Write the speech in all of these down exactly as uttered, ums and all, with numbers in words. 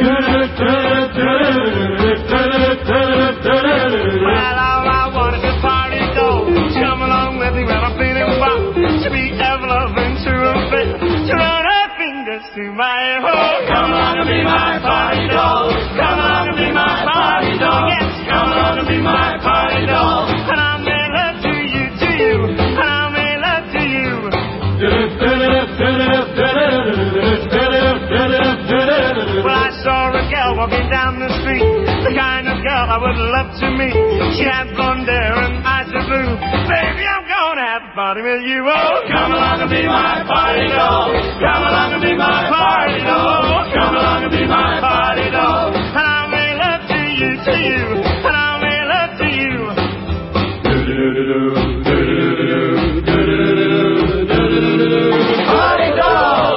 I wanted to party though. Come along with me when I'm feeling wild. To be ever loving, true and fair. To run her fingers through my hair. Oh, come along and be my party doll. Come along and be my party doll. Yes, come along and be my party doll. And I'll make love to you, to you. And I'll make love to you. Well, I saw a girl walking down the street, the kind of girl I would love to meet. She had blonde hair and eyes of blue. Baby, I'm gonna have a party with you. Oh, come along and be my party doll. Come along and be my party doll. Come along and be my party doll. And I'll make love to you, to you. And I'll make love to you. Party doll.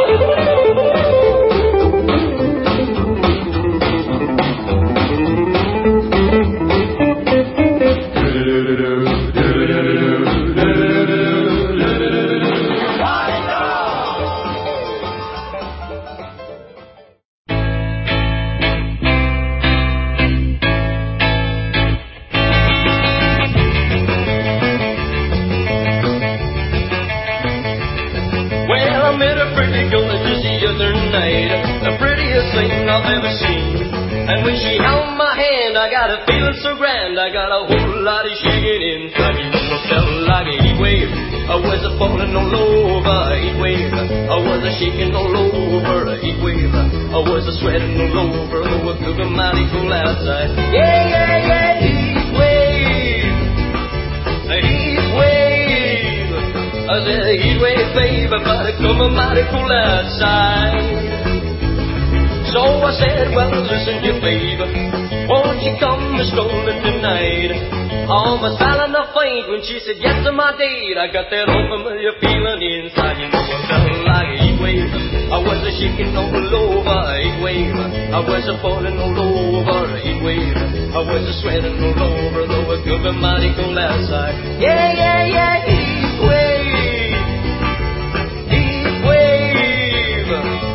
I got a feeling so grand, I got a whole lot of shaking inside me. I felt like a heat wave, I was a falling all over a heat wave. I was a shaking all over a heat wave. I was a sweating all over, though it could be mighty cool outside. Yeah, yeah, yeah, heat wave, a heat wave. I said a heat wave, baby, but it could be mighty cool outside. So I said, well, listen, you baby, won't you come a strolling tonight? Almost fell in a faint when she said yes to my date. I got that old familiar feeling inside. You know I felt like a heat wave. I was a shaking all over a heat wave. I was a falling all over a heat wave. I was a sweating all over, though it could be mighty cold outside. Yeah, yeah, yeah, heat